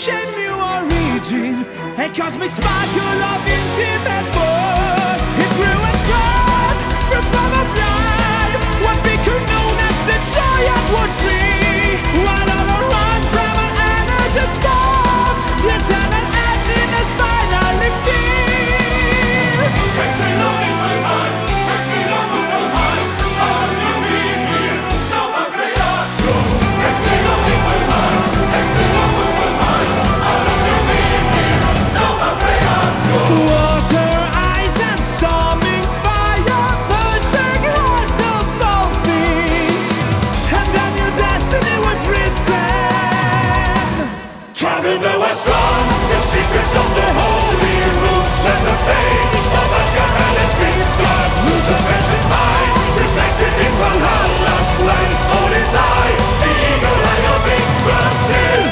shame new origin, a cosmic sparkle of intimate force. It grew and spread, fruits from of life, what became known as the giant wood tree. While all around primal energy stopped, the eternal emptiness finally filled. Water, ice and storming fire, pulsing heart of all things, and a new destiny was written. Carving the was strong, the secrets of the holy roots and the fate of Asgard had it been blood. Roots of ancient mind, reflected in Valhalla's light. Odin's eye, the eagle eye of Yggdrasil.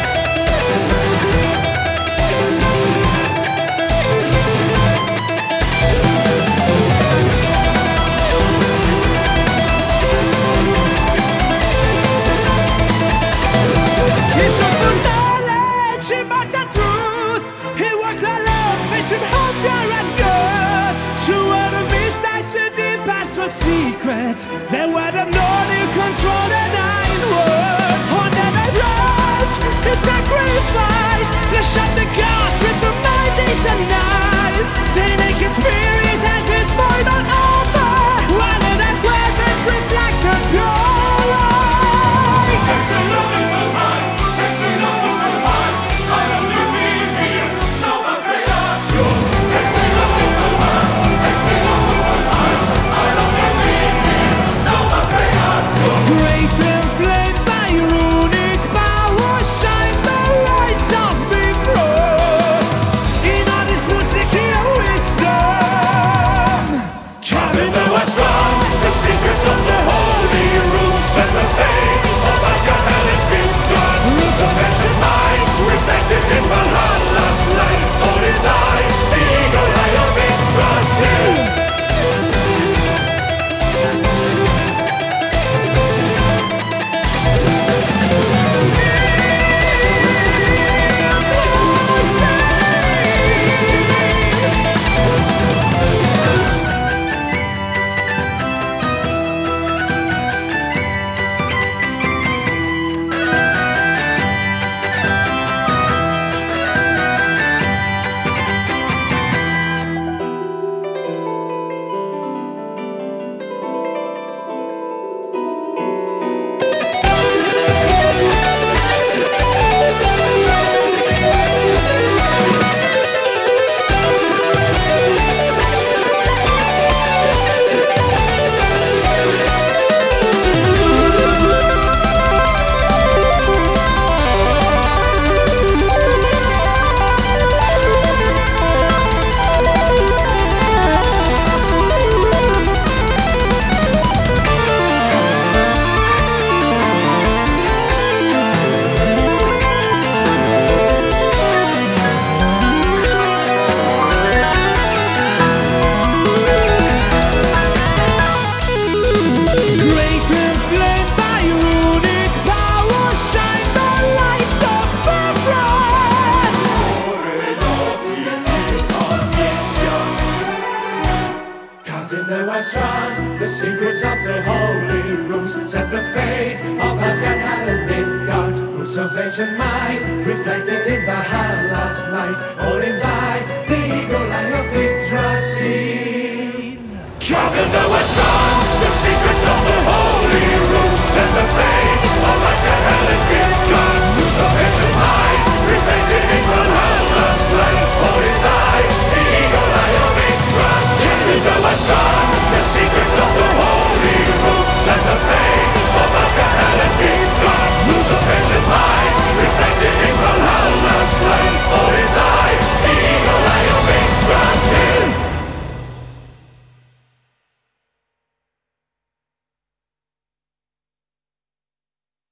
He's so full knowledge about the truth. He worked alone, facing hunger and curse. To all the mystics and the password secrets, there were the Nordic control the nine words. On the bridge, the sacrifice, they shot the gods with the mighties and knives. The naked spirit has his final offer, while in that weapons reflect the pure light. Great and flame by runic power, shine the lights of Bifrost. In all this would secure wisdom. Carving the was strong, the secrets of the holy roots and the fate of Asgard had it been blood. Roots of ancient minds, reflected in Valhalla's light. Odin's eye, the eagle eye of Yggdrasil. Great and flame by runic power, shine the lights of Bifrost. Carving the was strong, the secrets of the holy rooms, set the fate of Asgard had a Midgard. Roots of ancient might, reflected in Valhalla's light. Odin's eye, the eagle eye of Yggdrasil. Carving the was strong, the secrets of the holy